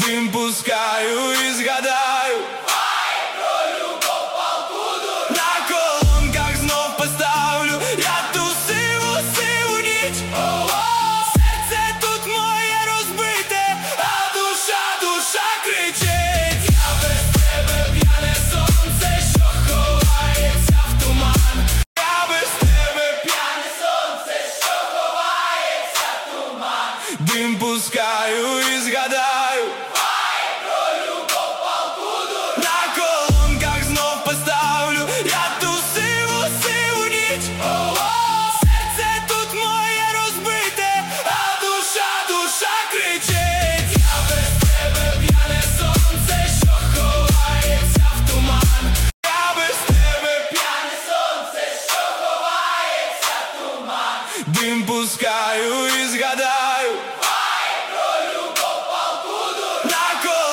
Дим пускаю і згадаю про любов палку. На колонках знов поставлю я ту сиву ніч. Серце тут моє розбите, а душа кричить. Я без тебе п'яне сонце, що ховається в туман. Я без тебе п'яне сонце, що ховається в туман. Дим пускаю і згадаю про любов палку. На колонках знов поставлю я ту сиву ніч. Серце тут моє розбите, а душа кричить. Я без тебе п'яне сонце, що ховається в туман. Я без тебе п'яне сонце, що ховається в туман. Дим пускаю і згадаю про любов палку. На